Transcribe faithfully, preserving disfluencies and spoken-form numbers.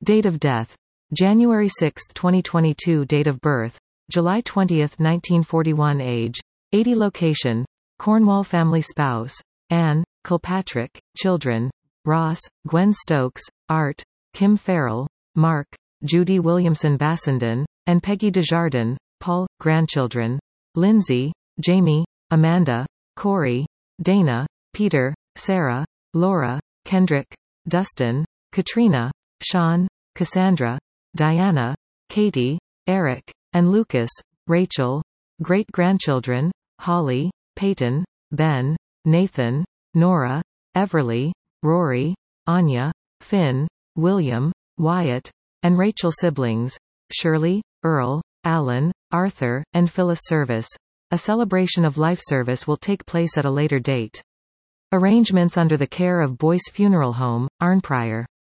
Date of death: January sixth, twenty twenty-two. Date of birth: July twentieth, nineteen forty-one. Age: eighty. Location: Cornwall. Family: spouse: Anne Kilpatrick. Children: Ross, Gwen Stokes, Art, Kim Farrell, Mark, Judy Williamson Bassenden, and Peggy Desjardins. Paul. Grandchildren: Lindsay, Jamie, Amanda, Corey, Dana, Peter, Sarah, Laura, Kendrick, Dustin, Katrina, Sean, Cassandra, Diana, Katie, Eric, and Lucas. Rachel. Great-grandchildren: Holly, Peyton, Ben, Nathan, Nora, Everly, Rory, Anya, Finn, William, Wyatt, and Rachel. Siblings: Shirley, Earl, Alan, Arthur, and Phyllis. Service: a celebration of life service will take place at a later date. Arrangements under the care of Boyce Funeral Home, Arnprior.